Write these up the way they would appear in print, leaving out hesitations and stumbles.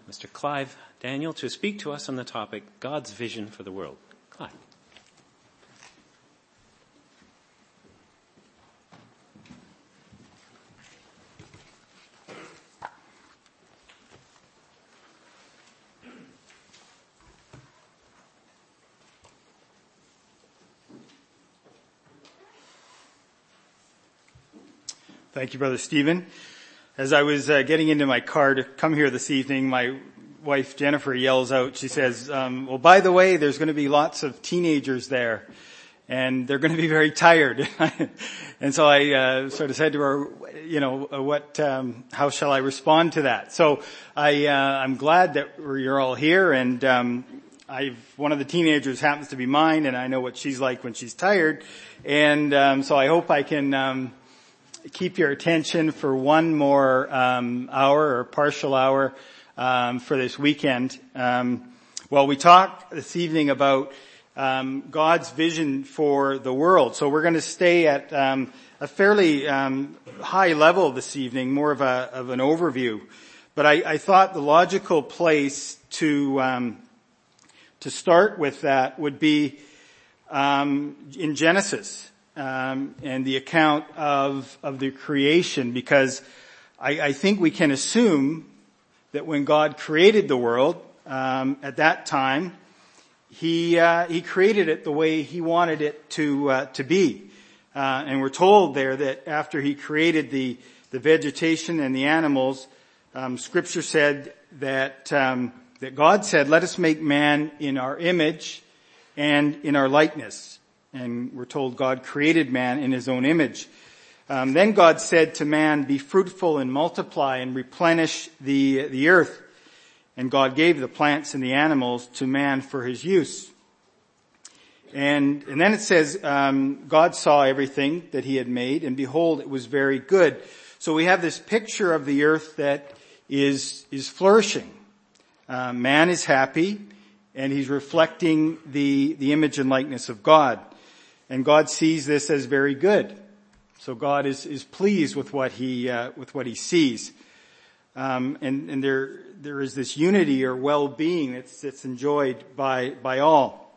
Mr. Clive Daniel to speak to us on the topic, God's Vision for the World. Clive. Thank you, Brother Stephen. As I was getting into my car to come here this evening, my wife Jennifer yells out, she says, well, by the way, there's going to be lots of teenagers there, and they're going to be very tired. And so I sort of said to her, how shall I respond to that? So I'm glad that you're all here, and one of the teenagers happens to be mine, and I know what she's like when she's tired, and so I hope I can keep your attention for one more hour or partial hour for this weekend. We talked this evening about God's vision for the world. So we're going to stay at a fairly high level this evening, more of an overview. But I thought the logical place to start with that would be in Genesis. And the account of the creation, because I think we can assume that when God created the world, at that time, He created it the way He wanted it to be. And we're told there that after He created the vegetation and the animals, Scripture said that God said, let us make man in our image and in our likeness. And we're told God created man in His own image. Then God said to man, be fruitful and multiply and replenish the earth. And God gave the plants and the animals to man for his use. And then it says, God saw everything that He had made, and behold, it was very good. So we have this picture of the earth that is flourishing. Man is happy, and he's reflecting the image and likeness of God. And God sees this as very good. So God is pleased with what He sees. And there is this unity or well-being that's enjoyed by all.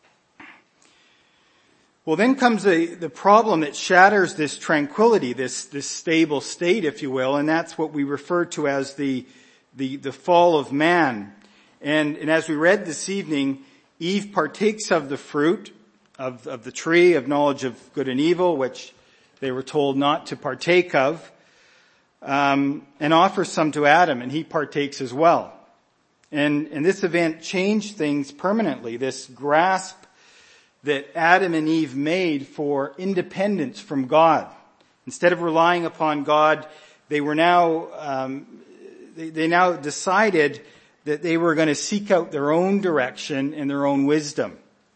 Well, then comes the problem that shatters this tranquility, this stable state, if you will, and that's what we refer to as the fall of man. And as we read this evening, Eve partakes of the fruit of the tree of knowledge of good and evil, which they were told not to partake of, and offers some to Adam, and he partakes as well. And this event changed things permanently. This grasp that Adam and Eve made for independence from God. Instead of relying upon God, they were now, they now decided that they were going to seek out their own direction and their own wisdom.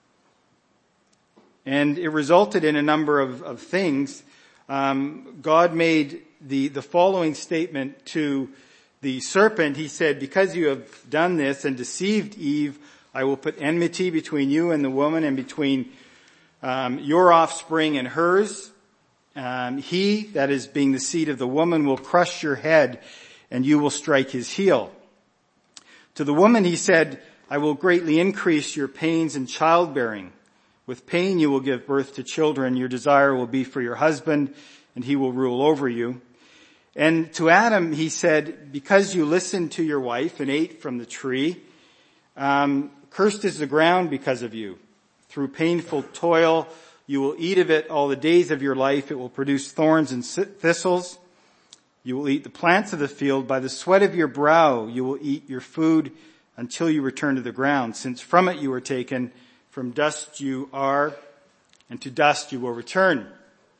And it resulted in a number of things. God made the following statement to the serpent. He said, because you have done this and deceived Eve, I will put enmity between you and the woman, and between your offspring and hers. He, that is being the seed of the woman, will crush your head, and you will strike his heel. To the woman he said, I will greatly increase your pains in childbearing. With pain you will give birth to children. Your desire will be for your husband, and he will rule over you. And to Adam he said, because you listened to your wife and ate from the tree, cursed is the ground because of you. Through painful toil you will eat of it all the days of your life. It will produce thorns and thistles. You will eat the plants of the field. By the sweat of your brow you will eat your food until you return to the ground, since from it you were taken. From dust you are, and to dust you will return.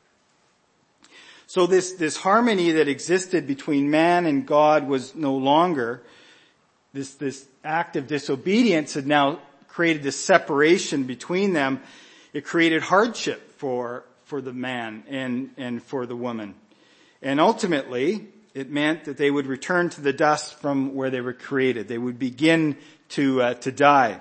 So this harmony that existed between man and God was no longer. This act of disobedience had now created this separation between them. It created hardship for the man and for the woman. And ultimately, it meant that they would return to the dust from where they were created. They would begin to die.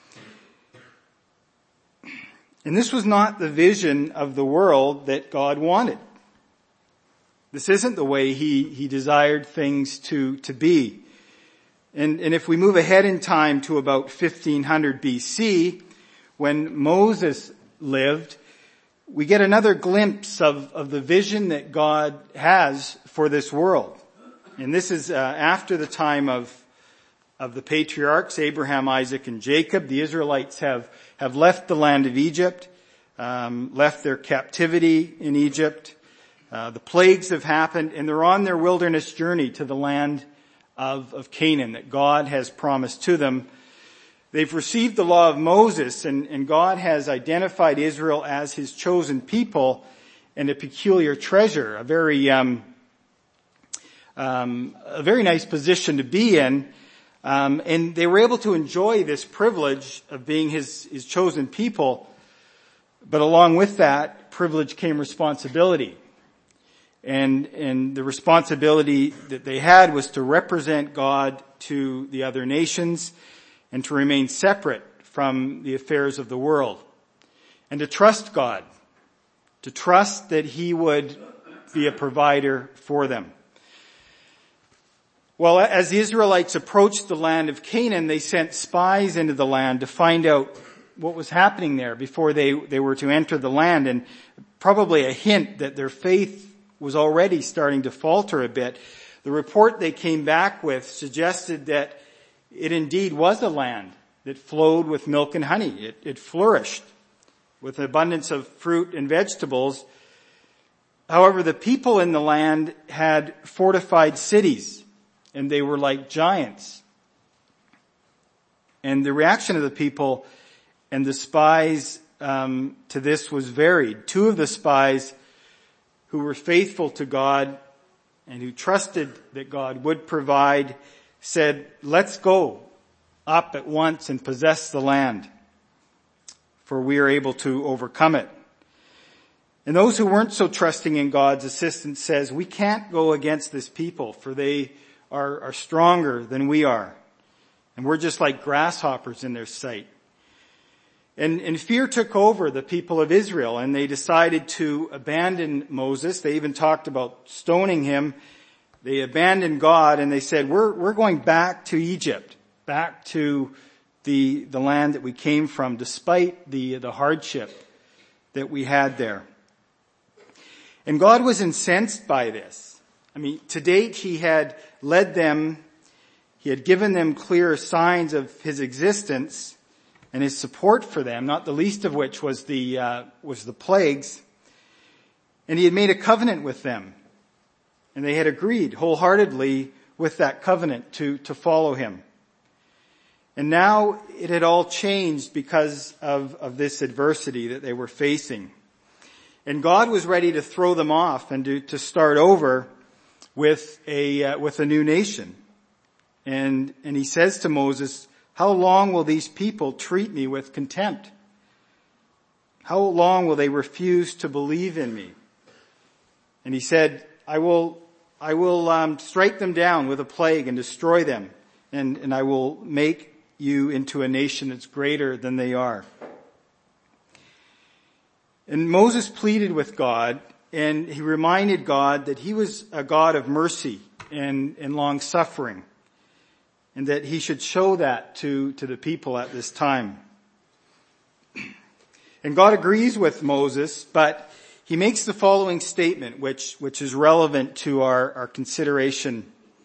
And this was not the vision of the world that God wanted. This isn't the way He desired things to be. And if we move ahead in time to about 1500 BC, when Moses lived, we get another glimpse of the vision that God has for this world. And this is after the time of the patriarchs, Abraham, Isaac, and Jacob. The Israelites have left the land of Egypt, left their captivity in Egypt. The plagues have happened, and they're on their wilderness journey to the land of Canaan that God has promised to them. They've received the law of Moses, and God has identified Israel as his chosen people and a peculiar treasure, a very nice position to be in. And they were able to enjoy this privilege of being his chosen people. But along with that privilege came responsibility. And the responsibility that they had was to represent God to the other nations and to remain separate from the affairs of the world. And to trust God. To trust that he would be a provider for them. Well, as the Israelites approached the land of Canaan, they sent spies into the land to find out what was happening there before they were to enter the land, and probably a hint that their faith was already starting to falter a bit. The report they came back with suggested that it indeed was a land that flowed with milk and honey. It flourished with an abundance of fruit and vegetables. However, the people in the land had fortified cities, and they were like giants. And the reaction of the people and the spies to this was varied. Two of the spies who were faithful to God and who trusted that God would provide said, "Let's go up at once and possess the land, for we are able to overcome it." And those who weren't so trusting in God's assistance says, "We can't go against this people, for they are stronger than we are. And we're just like grasshoppers in their sight." And fear took over the people of Israel, and they decided to abandon Moses. They even talked about stoning him. They abandoned God, and they said, we're going back to Egypt, back to the land that we came from, despite the hardship that we had there. And God was incensed by this. I mean, to date, he had led them, he had given them clear signs of his existence and his support for them, not the least of which was the plagues. And he had made a covenant with them. And they had agreed wholeheartedly with that covenant to follow him. And now it had all changed because of this adversity that they were facing. And God was ready to throw them off and to start over with a new nation. And he says to Moses, "How long will these people treat me with contempt? How long will they refuse to believe in me?" And he said, I will strike them down with a plague and destroy them, and I will make you into a nation that's greater than they are. And Moses pleaded with God, and he reminded God that he was a God of mercy and long suffering, and that he should show that to the people at this time. And God agrees with Moses, but he makes the following statement, which is relevant to our consideration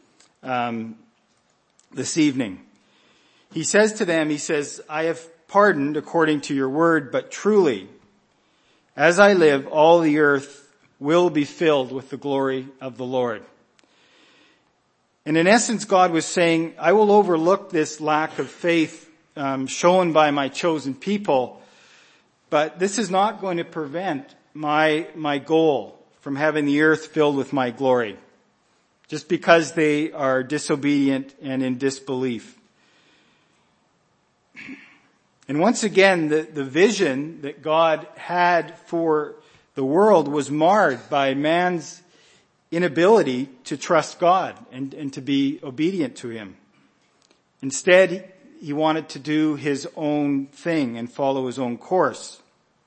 this evening. He says to them, "I have pardoned according to your word, but truly, as I live, all the earth will be filled with the glory of the Lord." And in essence, God was saying, I will overlook this lack of faith shown by my chosen people, but this is not going to prevent my goal from having the earth filled with my glory, just because they are disobedient and in disbelief. And once again, the vision that God had for the world was marred by man's inability to trust God and to be obedient to him. Instead, he wanted to do his own thing and follow his own course.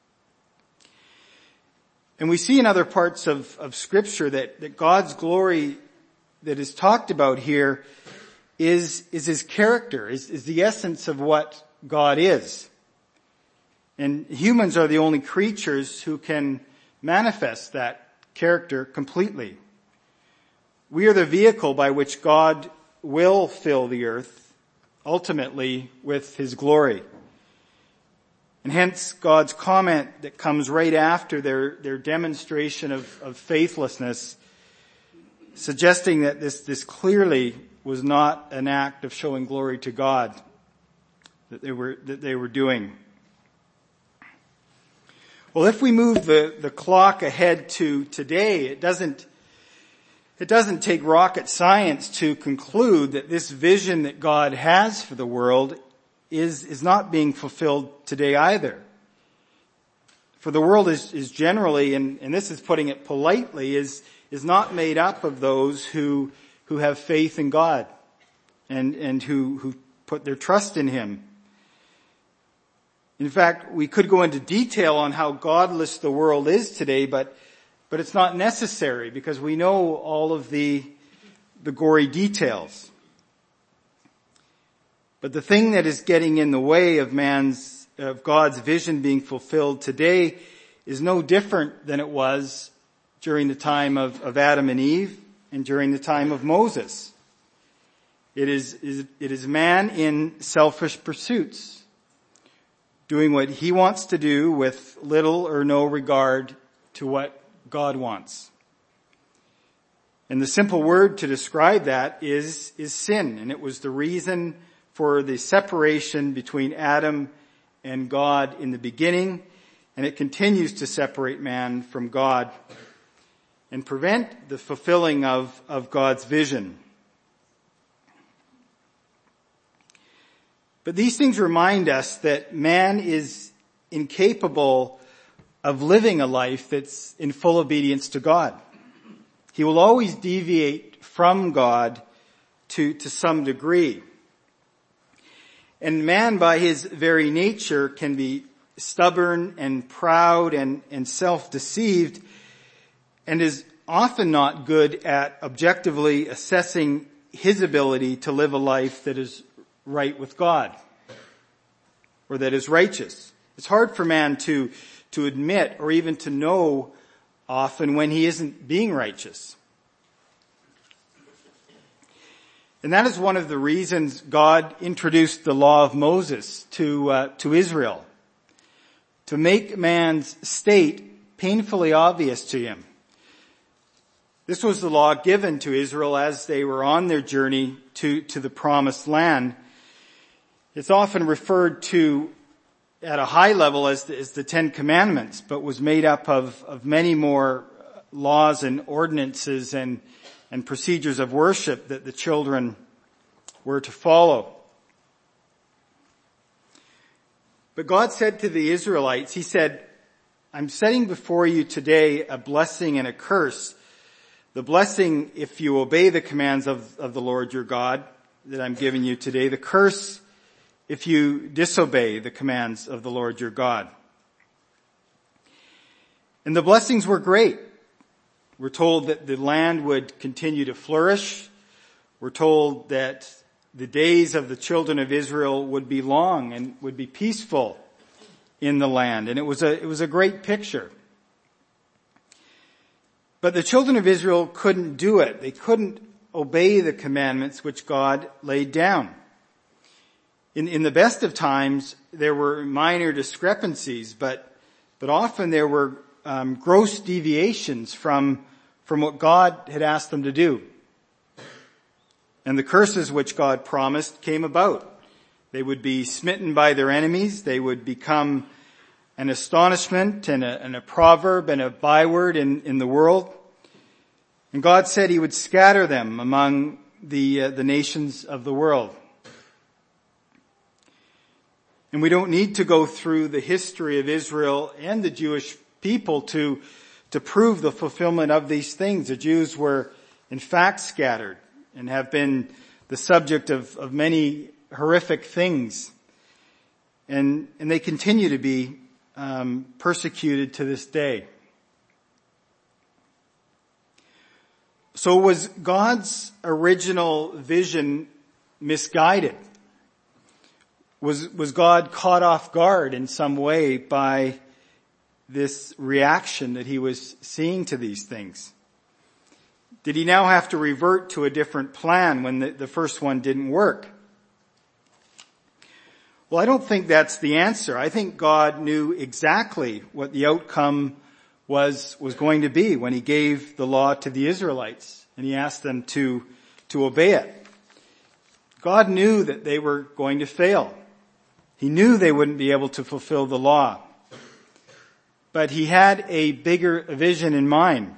And we see in other parts of Scripture that God's glory that is talked about here is his character, is the essence of what God is. And humans are the only creatures who can manifest that character completely. We are the vehicle by which God will fill the earth, ultimately with his glory. And hence God's comment that comes right after their demonstration of faithlessness, suggesting that this clearly was not an act of showing glory to God that they were doing. Well, if we move the clock ahead to today, it doesn't take rocket science to conclude that this vision that God has for the world is not being fulfilled today either. For the world is generally, and this is putting it politely, is not made up of those who have faith in God and who put their trust in him. In fact, we could go into detail on how godless the world is today, but it's not necessary because we know all of the gory details. But the thing that is getting in the way of God's vision being fulfilled today is no different than it was during the time of Adam and Eve and during the time of Moses. It is man in selfish pursuits, doing what he wants to do with little or no regard to what God wants. And the simple word to describe that is sin. And it was the reason for the separation between Adam and God in the beginning. And it continues to separate man from God and prevent the fulfilling of God's vision. But these things remind us that man is incapable of living a life that's in full obedience to God. He will always deviate from God to some degree. And man, by his very nature, can be stubborn and proud and self-deceived, and is often not good at objectively assessing his ability to live a life that is right with God, or that is righteous. It's hard for man to admit or even to know often when he isn't being righteous. And that is one of the reasons God introduced the law of Moses to Israel, to make man's state painfully obvious to him. This was the law given to Israel as they were on their journey to the promised land. It's often referred to at a high level as the Ten Commandments, but was made up of many more laws and ordinances and procedures of worship that the children were to follow. But God said to the Israelites, he said, I'm setting before you today a blessing and a curse. The blessing if you obey the commands of the Lord your God that I'm giving you today. The curse if you disobey the commands of the Lord your God. And the blessings were great. We're told that the land would continue to flourish. We're told that the days of the children of Israel would be long and would be peaceful in the land. And it was a great picture. But the children of Israel couldn't do it. They couldn't obey the commandments which God laid down. In the best of times, there were minor discrepancies, but often there were gross deviations from what God had asked them to do. And the curses which God promised came about. They would be smitten by their enemies. They would become an astonishment and a proverb and a byword in the world. And God said he would scatter them among the nations of the world. And we don't need to go through the history of Israel and the Jewish people to prove the fulfillment of these things. The Jews were in fact scattered and have been the subject of many horrific things. And they continue to be persecuted to this day. So was God's original vision misguided? Was God caught off guard in some way by this reaction that he was seeing to these things? Did he now have to revert to a different plan when the first one didn't work? Well, I don't think that's the answer. I think God knew exactly what the outcome was going to be when he gave the law to the Israelites and he asked them to obey it. God knew that they were going to fail. He knew they wouldn't be able to fulfill the law. But he had a bigger vision in mind.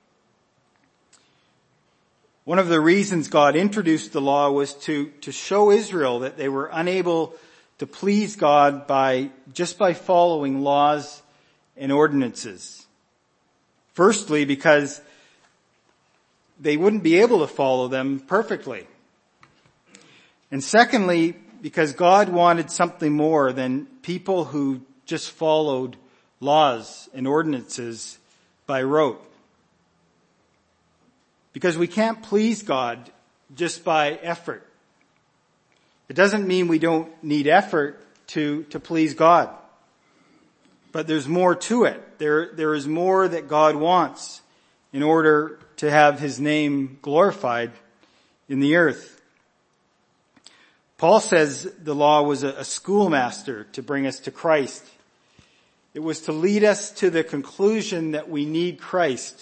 One of the reasons God introduced the law was to show Israel that they were unable to please God just by following laws and ordinances. Firstly, because they wouldn't be able to follow them perfectly. And secondly, because God wanted something more than people who just followed laws and ordinances by rote. Because we can't please God just by effort. It doesn't mean we don't need effort to please God. But there's more to it. There is more that God wants in order to have his name glorified in the earth. Paul says the law was a schoolmaster to bring us to Christ. It was to lead us to the conclusion that we need Christ.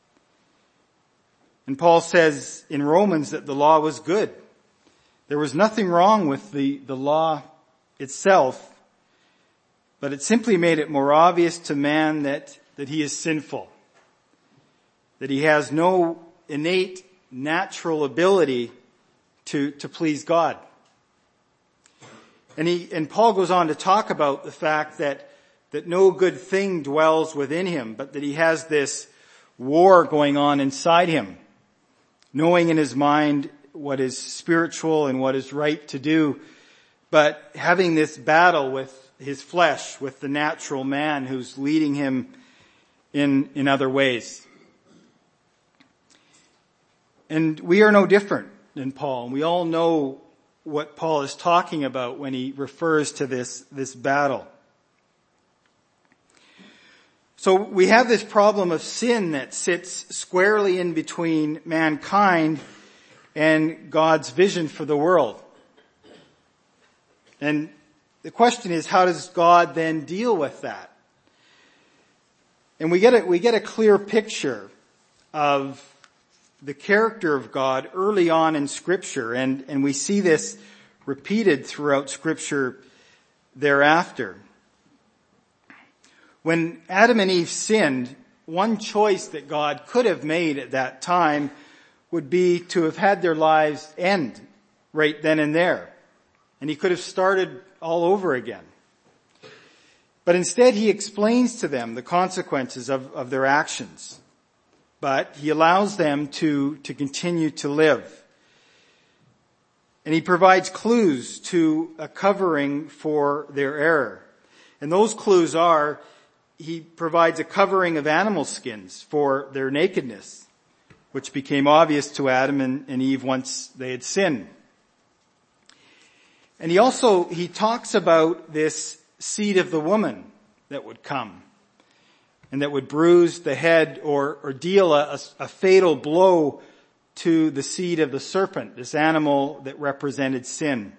And Paul says in Romans that the law was good. There was nothing wrong with the law itself, but it simply made it more obvious to man that he is sinful, that he has no innate natural ability to please God. And Paul goes on to talk about the fact that no good thing dwells within him, but that he has this war going on inside him, knowing in his mind what is spiritual and what is right to do, but having this battle with his flesh, with the natural man who's leading him in other ways. And we are no different than Paul. We all know what Paul is talking about when he refers to this battle. So we have this problem of sin that sits squarely in between mankind and God's vision for the world. And the question is, how does God then deal with that? And we get a clear picture of the character of God early on in Scripture, and we see this repeated throughout Scripture thereafter. When Adam and Eve sinned, one choice that God could have made at that time would be to have had their lives end right then and there. And he could have started all over again. But instead he explains to them the consequences of their actions. But he allows them to continue to live. And he provides clues to a covering for their error. And those clues are, he provides a covering of animal skins for their nakedness, which became obvious to Adam and Eve once they had sinned. And he talks about this seed of the woman that would come and that would bruise the head or deal a fatal blow to the seed of the serpent, this animal that represented sin.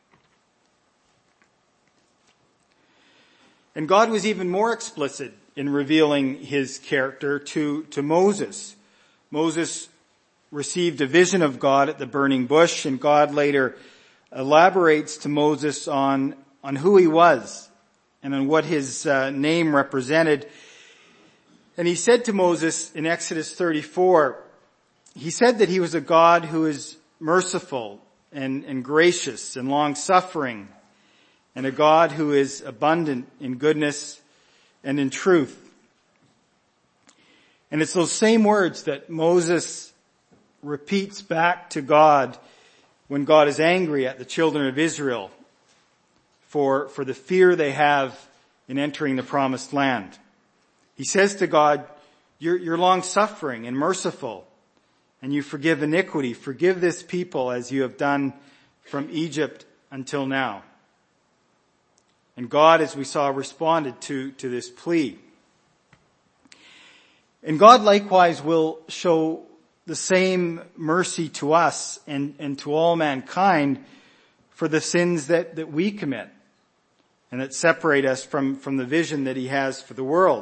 And God was even more explicit in revealing his character to Moses. Moses received a vision of God at the burning bush, and God later elaborates to Moses on who he was and on what his name represented. And he said to Moses in Exodus 34, he said that he was a God who is merciful and gracious and long-suffering, and a God who is abundant in goodness and in truth. And it's those same words that Moses repeats back to God when God is angry at the children of Israel for the fear they have in entering the promised land. He says to God, you're long-suffering and merciful, and you forgive iniquity. Forgive this people as you have done from Egypt until now. And God, as we saw, responded to this plea. And God likewise will show the same mercy to us and to all mankind for the sins that we commit and that separate us from the vision that he has for the world.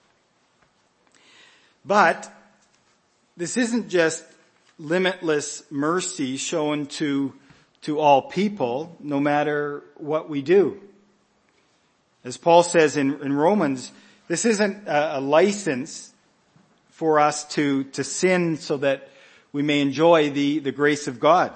But this isn't just limitless mercy shown to all people, no matter what we do. As Paul says in Romans, this isn't a license for us to sin so that we may enjoy the grace of God.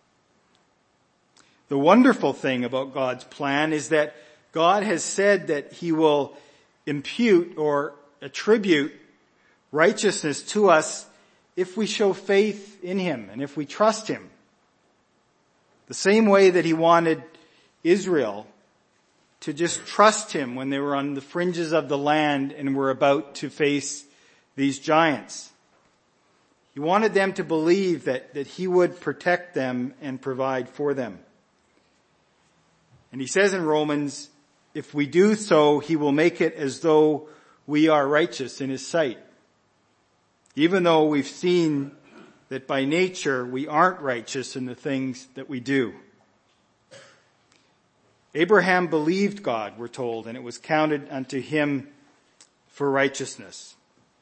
The wonderful thing about God's plan is that God has said that he will impute or attribute righteousness to us if we show faith in him and if we trust him. The same way that he wanted Israel to just trust him when they were on the fringes of the land and were about to face these giants. He wanted them to believe that he would protect them and provide for them. And he says in Romans, if we do so, he will make it as though we are righteous in his sight. Even though we've seen that by nature we aren't righteous in the things that we do. Abraham believed God, we're told, and it was counted unto him for righteousness.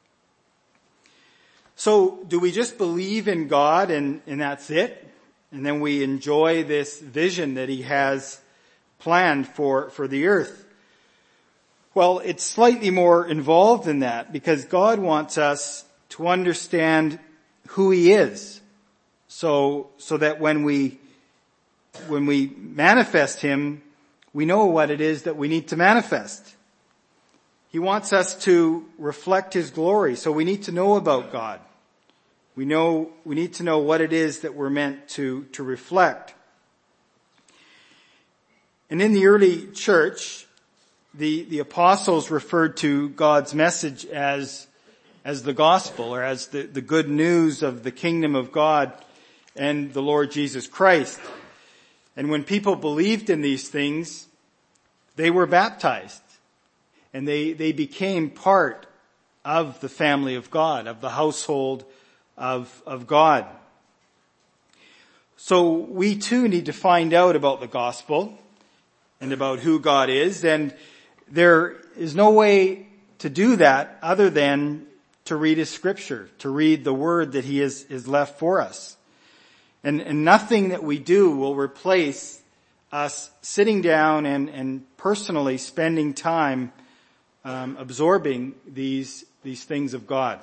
So do we just believe in God and that's it? And then we enjoy this vision that he has planned for the earth? Well, it's slightly more involved than that because God wants us to understand who he is. So that when we manifest him, we know what it is that we need to manifest. He wants us to reflect his glory, so we need to know about God. We need to know what it is that we're meant to reflect. And in the early church, the apostles referred to God's message as the gospel, or as the good news of the kingdom of God and the Lord Jesus Christ. And when people believed in these things, they were baptized. And they became part of the family of God, of the household of God. So we too need to find out about the gospel and about who God is. And there is no way to do that other than to read his scripture, to read the word that he has left for us. And nothing that we do will replace us sitting down and personally spending time absorbing these things of God.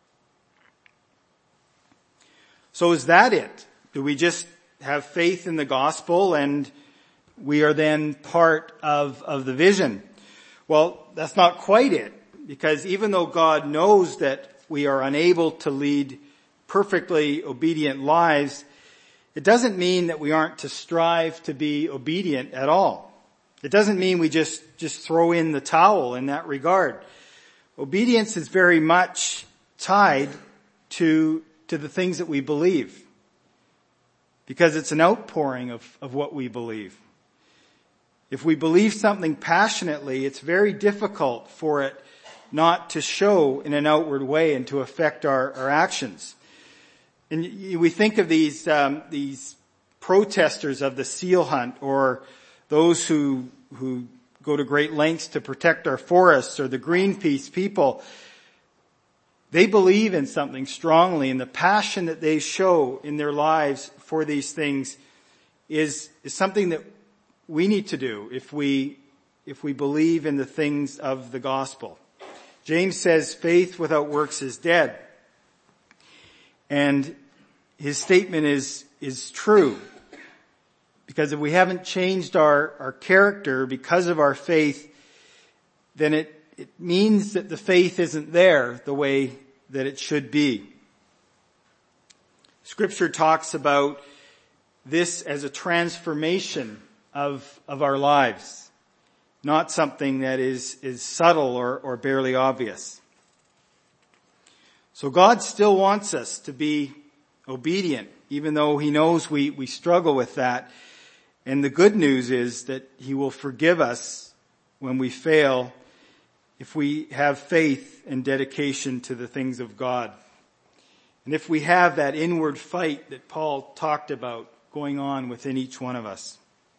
So is that it? Do we just have faith in the gospel and we are then part of the vision? Well, that's not quite it, because even though God knows that we are unable to lead perfectly obedient lives, it doesn't mean that we aren't to strive to be obedient at all. It doesn't mean we just throw in the towel in that regard. Obedience is very much tied to the things that we believe, because it's an outpouring of what we believe. If we believe something passionately, it's very difficult for it not to show in an outward way and to affect our actions. And we think of these protesters of the seal hunt, or those who go to great lengths to protect our forests, or the Greenpeace people. They believe in something strongly, and the passion that they show in their lives for these things is something that we need to do if we believe in the things of the gospel. James says faith without works is dead. And his statement is true. Because if we haven't changed our character because of our faith, then it means that the faith isn't there the way that it should be. Scripture talks about this as a transformation of our lives, not something that is subtle or barely obvious. So God still wants us to be obedient, even though he knows we struggle with that. And the good news is that he will forgive us when we fail if we have faith and dedication to the things of God. And if we have that inward fight that Paul talked about going on within each one of us.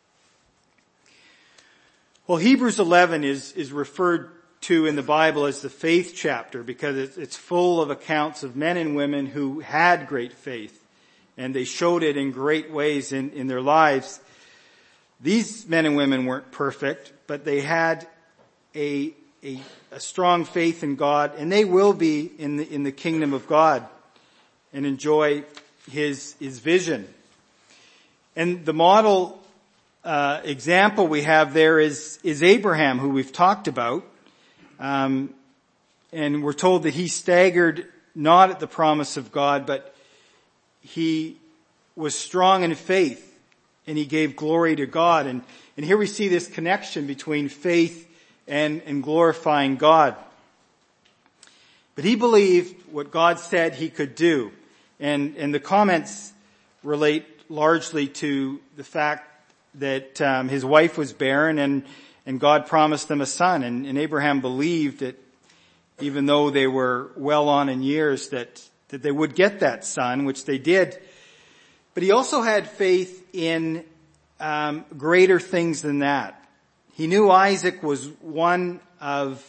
Well, Hebrews 11 is referred to in the Bible as the faith chapter because it's full of accounts of men and women who had great faith, and they showed it in great ways in their lives. These men and women weren't perfect, but they had a strong faith in God, and they will be in the kingdom of God and enjoy his vision. And the model example we have there is Abraham, who we've talked about. And we're told that he staggered not at the promise of God, but he was strong in faith and he gave glory to God. And here we see this connection between faith and glorifying God. But he believed what God said he could do. And the comments relate largely to the fact that his wife was barren and God promised them a son. And Abraham believed that even though they were well on in years that they would get that son, which they did. But he also had faith in greater things than that. He knew Isaac was one of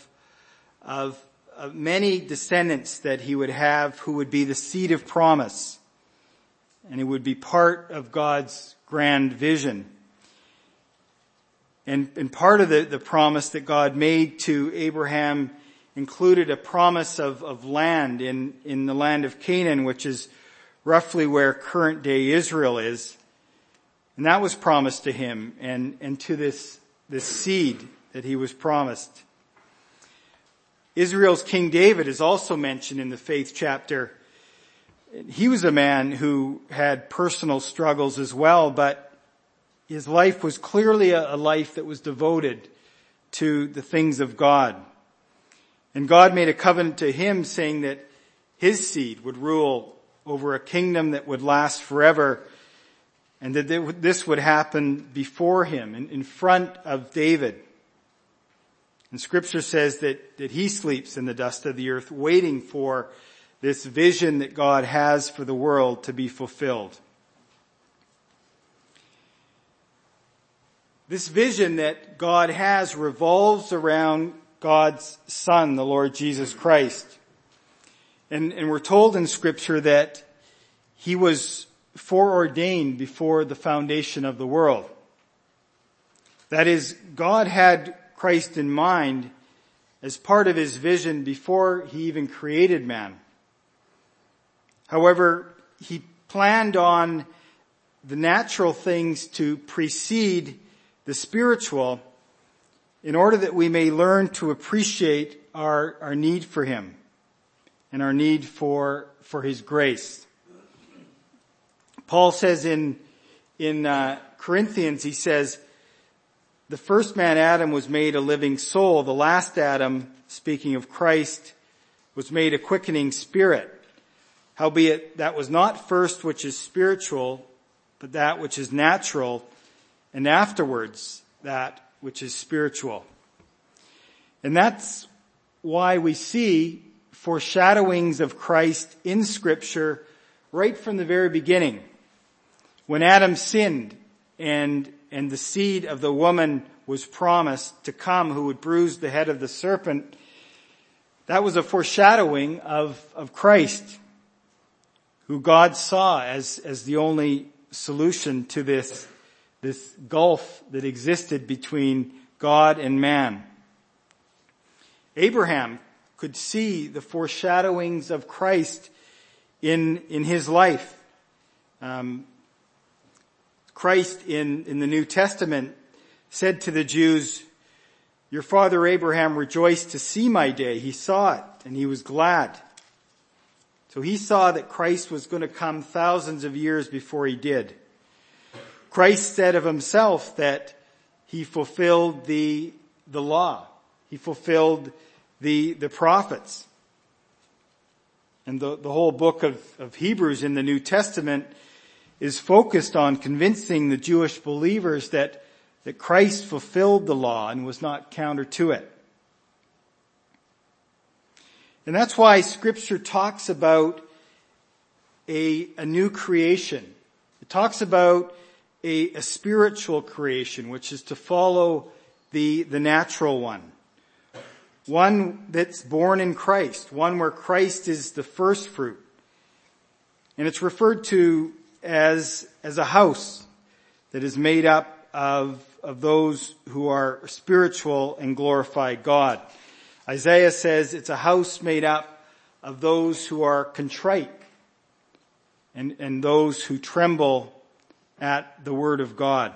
many descendants that he would have who would be the seed of promise. And it would be part of God's grand vision. And part of the promise that God made to Abraham included a promise of land in the land of Canaan, which is roughly where current day Israel is. And that was promised to him and to this seed that he was promised. Israel's King David is also mentioned in the faith chapter. He was a man who had personal struggles as well, but his life was clearly a life that was devoted to the things of God. And God made a covenant to him saying that his seed would rule over a kingdom that would last forever, and that this would happen before him, in front of David. And Scripture says that he sleeps in the dust of the earth, waiting for this vision that God has for the world to be fulfilled. This vision that God has revolves around God's Son, the Lord Jesus Christ. And we're told in Scripture that he was foreordained before the foundation of the world. That is, God had Christ in mind as part of his vision before he even created man. However, he planned on the natural things to precede the spiritual in order that we may learn to appreciate our need for him and our need for his grace. Paul says in Corinthians, he says, the first man, Adam, was made a living soul. The last Adam, speaking of Christ, was made a quickening spirit. Howbeit, that was not first which is spiritual, but that which is natural, and afterwards that which is spiritual. And that's why we see foreshadowings of Christ in Scripture right from the very beginning. When Adam sinned and the seed of the woman was promised to come who would bruise the head of the serpent, that was a foreshadowing of Christ, who God saw as the only solution to this gulf that existed between God and man. Abraham could see the foreshadowings of Christ in his life. Christ in the New Testament said to the Jews, your father Abraham rejoiced to see my day. He saw it and he was glad. So he saw that Christ was going to come thousands of years before he did. Christ said of himself that he fulfilled the law. He fulfilled the prophets. And the whole book of Hebrews in the New Testament is focused on convincing the Jewish believers that Christ fulfilled the law and was not counter to it. And that's why Scripture talks about a new creation. It talks about a spiritual creation, which is to follow the natural one. One that's born in Christ, one where Christ is the first fruit. And it's referred to as a house that is made up of those who are spiritual and glorify God. Isaiah says it's a house made up of those who are contrite and those who tremble at the word of God.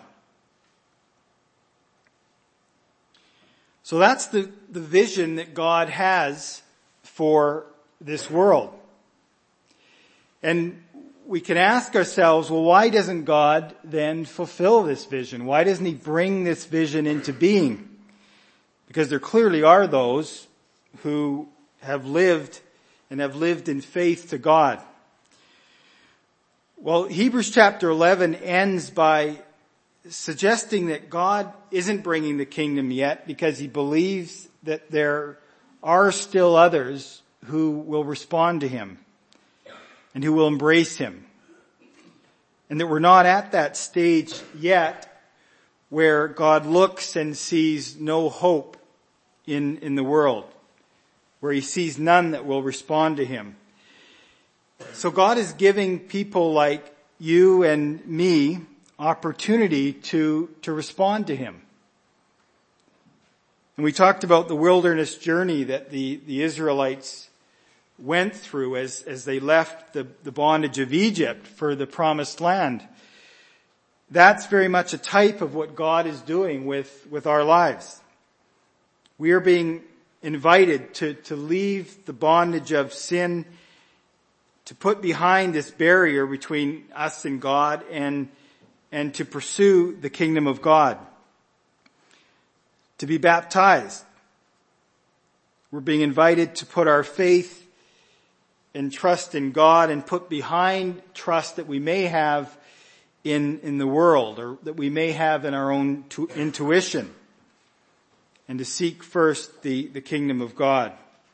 So that's the vision that God has for this world. And we can ask ourselves, well, why doesn't God then fulfill this vision? Why doesn't He bring this vision into being? Because there clearly are those who have lived in faith to God. Well, Hebrews chapter 11 ends by suggesting that God isn't bringing the kingdom yet because He believes that there are still others who will respond to Him and who will embrace Him. And that we're not at that stage yet where God looks and sees no hope in the world, where He sees none that will respond to Him. So God is giving people like you and me opportunity to respond to Him. And we talked about the wilderness journey that the Israelites went through as they left the bondage of Egypt for the promised land. That's very much a type of what God is doing with our lives. We are being invited to leave the bondage of sin, to put behind this barrier between us and God, and to pursue the kingdom of God. To be baptized. We're being invited to put our faith and trust in God and put behind trust that we may have in the world or that we may have in our own intuition, and to seek first the kingdom of God.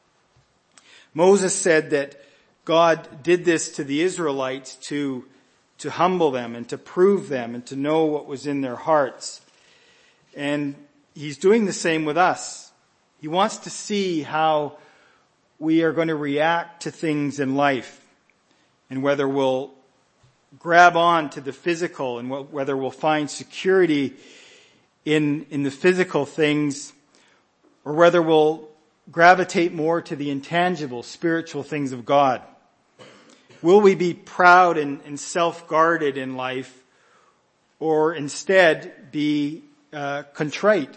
Moses said that God did this to the Israelites to humble them and to prove them and to know what was in their hearts. And He's doing the same with us. He wants to see how we are going to react to things in life, and whether we'll grab on to the physical and whether we'll find security in the physical things, or whether we'll gravitate more to the intangible, spiritual things of God. Will we be proud and self-guarded in life, or instead be contrite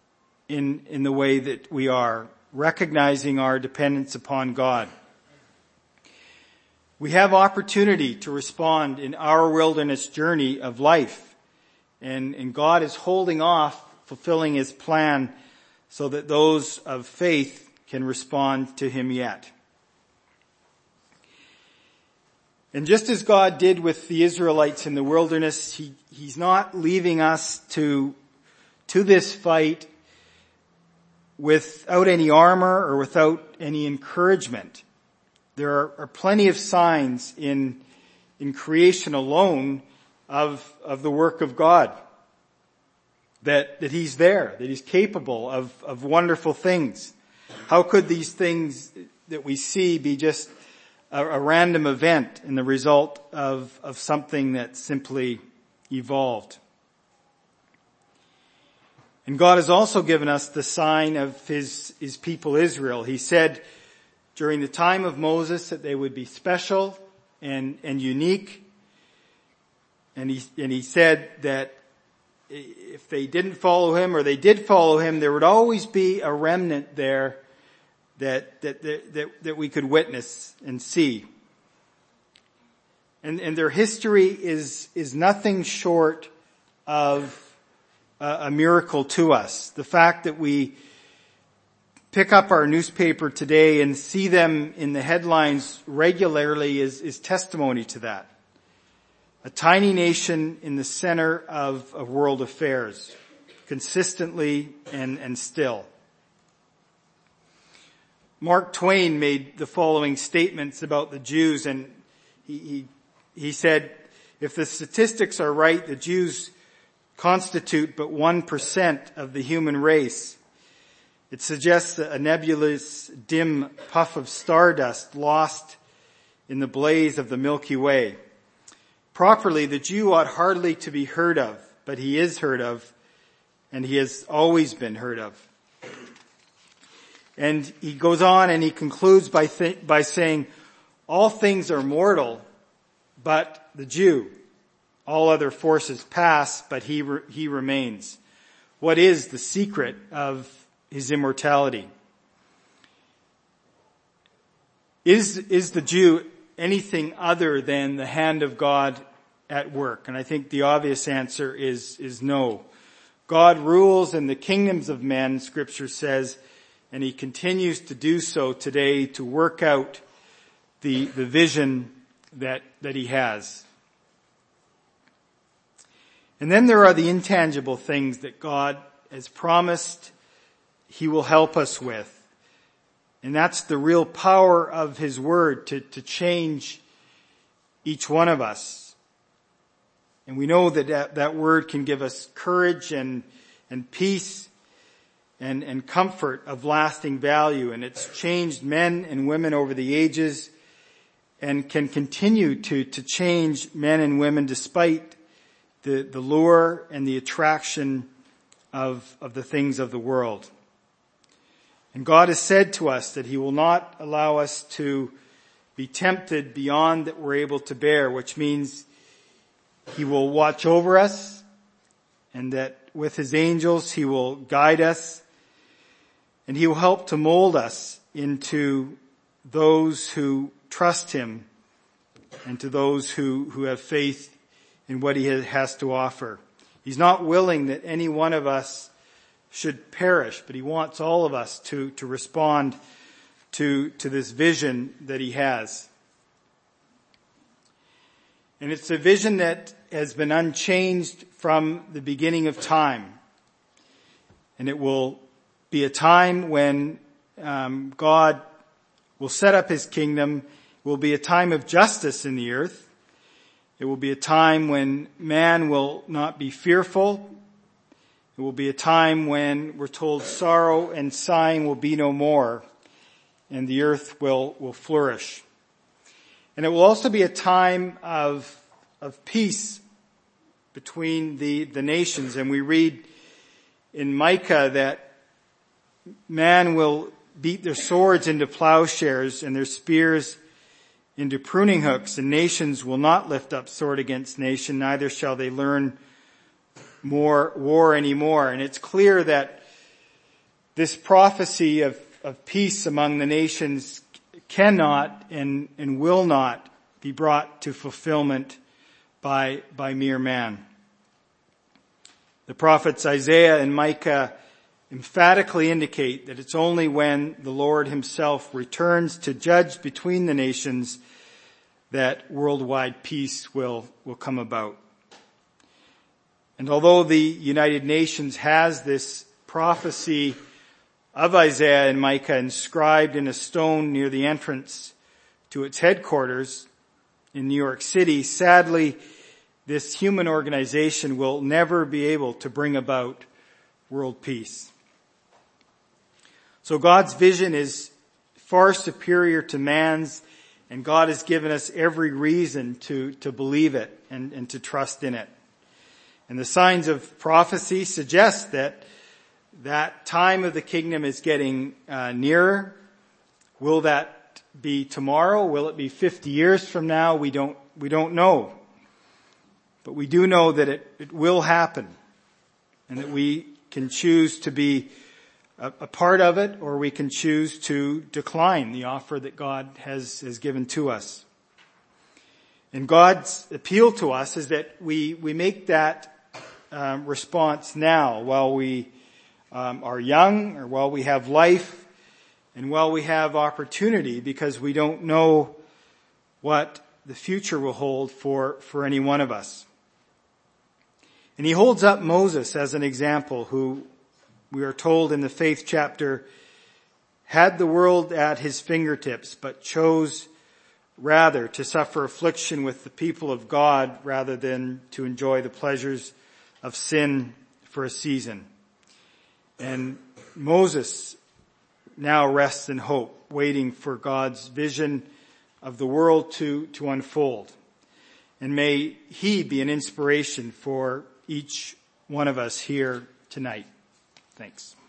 in the way that we are, recognizing our dependence upon God? We have opportunity to respond in our wilderness journey of life, and God is holding off fulfilling His plan so that those of faith can respond to Him yet. And just as God did with the Israelites in the wilderness, He's not leaving us to this fight without any armor or without any encouragement. There are plenty of signs in creation alone of the work of God, that He's there, that He's capable of wonderful things. How could these things that we see be just a random event and the result of something that simply evolved? And God has also given us the sign of His people Israel. He said during the time of Moses that they would be special and unique. And he said that if they didn't follow Him, or they did follow Him, there would always be a remnant there that we could witness and see. And their history is nothing short of a miracle to us. The fact that we pick up our newspaper today and see them in the headlines regularly is testimony to that. a tiny nation in the center of world affairs, consistently and still. Mark Twain made the following statements about the Jews, and he said, if the statistics are right, the Jews constitute but 1% of the human race. It suggests a nebulous, dim puff of stardust lost in the blaze of the Milky Way. Properly, the Jew ought hardly to be heard of, but he is heard of, and he has always been heard of. And he goes on and he concludes by saying, all things are mortal, but the Jew. All other forces pass, but he remains. What is the secret of his immortality? Is the Jew anything other than the hand of God at work? And I think the obvious answer is no. God rules in the kingdoms of men, Scripture says, and he continues to do so today to work out the vision that he has. And then there are the intangible things that God has promised he will help us with. And that's the real power of his word to change each one of us. And we know that word can give us courage and peace and comfort of lasting value. And it's changed men and women over the ages and can continue to change men and women despite the lure and the attraction of the things of the world. And God has said to us that he will not allow us to be tempted beyond that we're able to bear, which means he will watch over us and that with his angels he will guide us and he will help to mold us into those who trust him and to those who have faith in what he has to offer. He's not willing that any one of us should perish, but he wants all of us to respond to this vision that he has. And it's a vision that has been unchanged from the beginning of time. And it will be a time when God will set up his kingdom. It will be a time of justice in the earth. It will be a time when man will not be fearful. It will be a time when we're told sorrow and sighing will be no more and the earth will flourish. And it will also be a time of peace between the nations. And we read in Micah that man will beat their swords into plowshares and their spears into pruning hooks, and nations will not lift up sword against nation, neither shall they learn more war anymore. And it's clear that this prophecy of peace among the nations cannot and will not be brought to fulfillment by mere man. The prophets Isaiah and Micah emphatically indicate that it's only when the Lord himself returns to judge between the nations that worldwide peace will come about. And although the United Nations has this prophecy of Isaiah and Micah inscribed in a stone near the entrance to its headquarters in New York City, sadly, this human organization will never be able to bring about world peace. So God's vision is far superior to man's, and God has given us every reason to believe it and to trust in it. And the signs of prophecy suggest that time of the kingdom is getting nearer. Will that be tomorrow? Will it be 50 years from now? We don't know. But we do know that it will happen, and that we can choose to be a part of it, or we can choose to decline the offer that God has given to us. And God's appeal to us is that we make that response now, while we are young, or while we have life, and while we have opportunity, because we don't know what the future will hold for any one of us. And he holds up Moses as an example, who we are told in the faith chapter had the world at his fingertips, but chose rather to suffer affliction with the people of God rather than to enjoy the pleasures of sin for a season. And Moses now rests in hope, waiting for God's vision of the world to unfold. And may he be an inspiration for each one of us here tonight. Thanks.